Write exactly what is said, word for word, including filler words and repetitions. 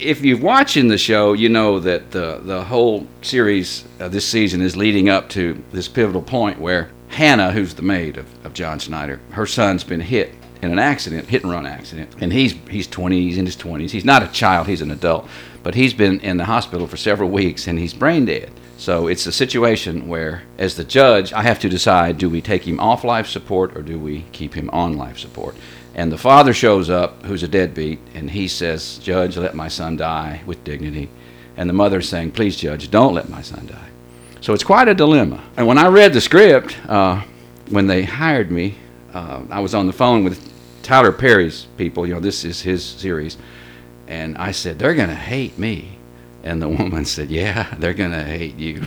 if you're watching the show, you know that the the whole series uh, this season is leading up to this pivotal point where Hannah, who's the maid of, of John Schneider, her son's been hit in an accident, hit and run accident, and he's he's twenty, he's in his twenties. He's not a child, he's an adult, but he's been in the hospital for several weeks and he's brain dead. So it's a situation where, as the judge, I have to decide: do we take him off life support or do we keep him on life support? And the father shows up, who's a deadbeat, and he says, "Judge, let my son die with dignity." And the mother's saying, "Please, Judge, don't let my son die." So it's quite a dilemma. And when I read the script, uh, when they hired me, uh, I was on the phone with Tyler Perry's people. You know, this is his series. And I said, "They're going to hate me." And the woman said, "Yeah, they're going to hate you."